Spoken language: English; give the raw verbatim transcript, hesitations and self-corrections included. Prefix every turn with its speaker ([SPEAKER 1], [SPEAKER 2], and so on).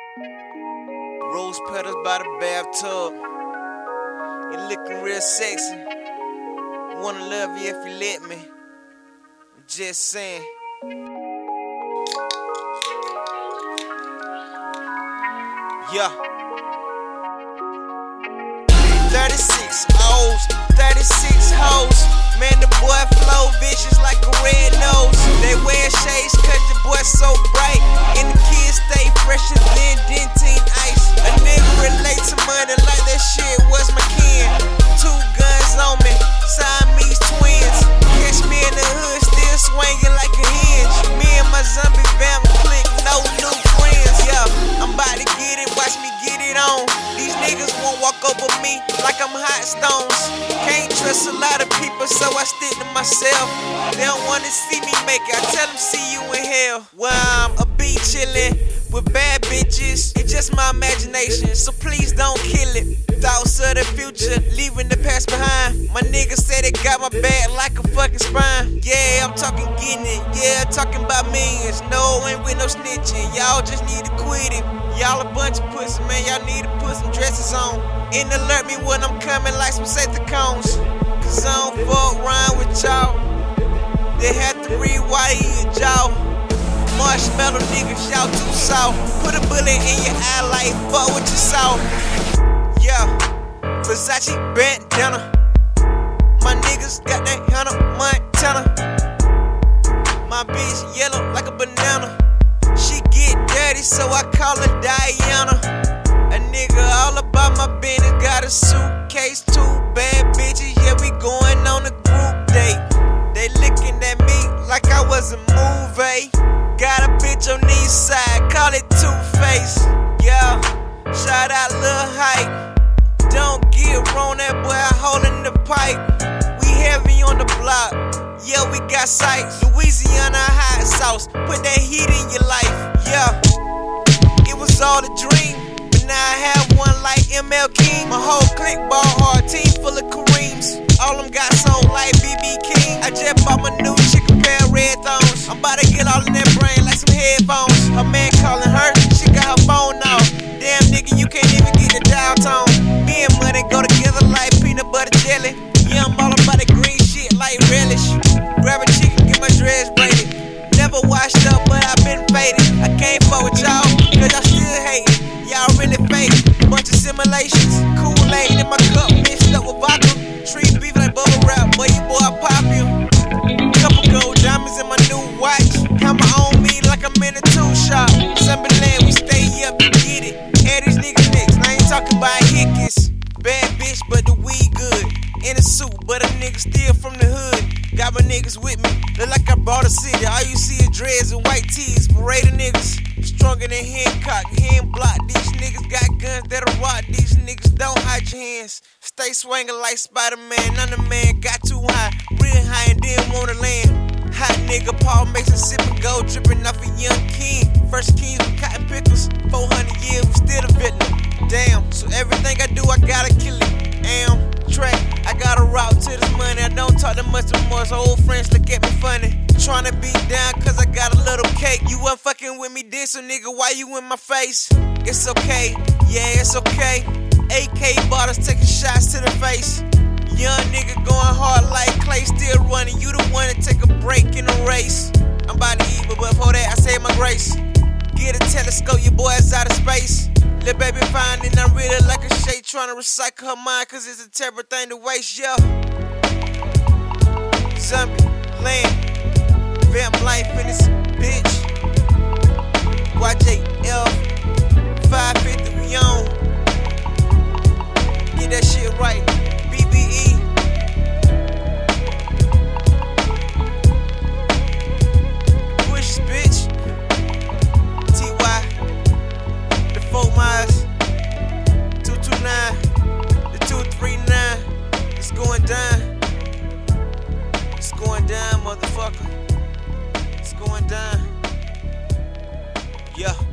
[SPEAKER 1] Rose petals by the bathtub. You're looking real sexy. Wanna love you if you let me. I'm just saying. Yeah. thirty-six O's, thirty-six hoes. Man, the boy flow vicious like a red nose. They wear shades cause the boy so bright. And the kids stay fresher than Dentine ice. A nigga relate to money like that shit was my kin. Two guns on me, Siamese twins. Catch me in the hood still swinging like a hinge. Me and my zombie vamp click, no new friends. Yeah, I'm about to get it, watch me get it on. These niggas won't walk over me like I'm hot stones. Can't trust a lot of people, so I stick to myself. They don't wanna see me make it, I tell them see you in hell. Well, I'm a be chillin' with bad bitches, it's just my imagination, so please don't kill it. Thoughts of the future, leaving the past behind. My niggas said they got my back like a fucking spine. Yeah, I'm talking getting it, yeah, talking about millions. No, ain't with no snitching, y'all just need to quit it. Y'all a bunch of pussy, man, y'all need to put some dresses on. And alert me when I'm coming like some safety cones. Cause I don't fuck around with y'all. They had to rewire your jaw. Marshmallow niggas, y'all too soft. Put a bullet in your eye like fuck what you saw. Yeah, Versace bandana. My niggas got that Hannah Montana. My bitch yellow like a banana. She get dirty, so I call her Diana. A nigga all about my business, got a suitcase, two bad bitches, yeah, we going on a group date. They looking at me like I was a movie. Got a bitch on the east side, call it Two-Face. Yeah, shout out Lil Hype. Don't get wrong, that boy holding the pipe. We heavy on the block, yeah, we got sights. Louisiana hot sauce, put that heat in your life. Yeah, it was all a dream. Now I have one like M L King. My whole clique ball hard, team full of Kareems. All them got sold like B B King. I just bought my new chicken pair of red thongs. I'm about to get all in that brain like some headphones. Her man calling her, she got her phone off. Damn nigga, you can't even get the dial tone. Me and money go together like peanut butter jelly. Yeah, I'm all about the green shit like relish. Grab a chicken, get my dreads braided. Never washed up, but I been faded. I can't fuck with y'all, cause y'all still hating. Y'all really fake, bunch of simulations. Kool-Aid in my cup, mixed up with vodka. Tree beef like bubble wrap, boy, you boy popular. Couple gold diamonds in my new watch. Hammer on me like I'm in a tool shop. Sunberland, we stay up to get it. Add these niggas next, I ain't talking about hickeys. Bad bitch, but the weed good. In a suit, but a nigga still from the hood. Got my niggas with me, look like I bought a city. All you see is dreads and white tees. Parade of niggas, stronger than Hancock, hand block. These niggas got guns that'll rock. These niggas don't hide your hands. Stay swinging like Spider-Man. None of man got too high, real high and didn't wanna land. Hot nigga Paul Mason sipping gold, dripping off a young king. First kings with cotton pickles, four hundred years, we still a villain. Damn, so everything I do, I gotta kill it. Am track, I got a route to this money. I don't talk that much anymore, so old friends look at me funny. Tryna be down cause I got a little cake. You wasn't fucking with me then, so nigga, why you in my face? It's okay, yeah, it's okay. A K bottles taking shots to the face. Young nigga going hard like Clay, still running. You the one to take a break in the race. I'm about to eat, but before that, I say my grace. Get a telescope, your boy is out of space. Lil' baby fine and I'm really like a shade, tryna recycle her mind cause it's a terrible thing to waste, yo. Zombie, land, vamp life in this bitch. Y J L, five fifty, we on. Get that shit right, B B E. Push, bitch. T Y, the four miles, two two nine, the two three nine. It's going down. It's going down, motherfucker. It's going down. Yeah.